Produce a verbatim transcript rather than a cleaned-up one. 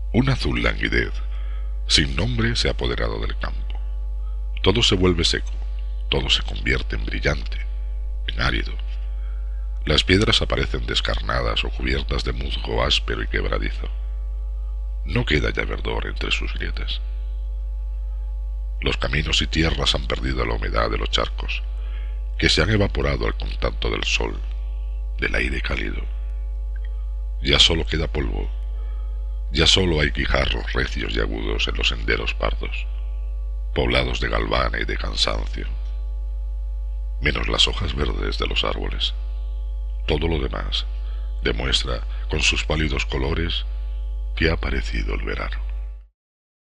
Una azul languidez, sin nombre, se ha apoderado del campo. Todo se vuelve seco, todo se convierte en brillante, en árido. Las piedras aparecen descarnadas o cubiertas de musgo áspero y quebradizo. No queda ya verdor entre sus grietas. Los caminos y tierras han perdido la humedad de los charcos, que se han evaporado al contacto del sol, del aire cálido. Ya solo queda polvo, ya solo hay guijarros recios y agudos en los senderos pardos, poblados de galvana y de cansancio, menos las hojas verdes de los árboles. Todo lo demás demuestra con sus pálidos colores que ha aparecido el verano.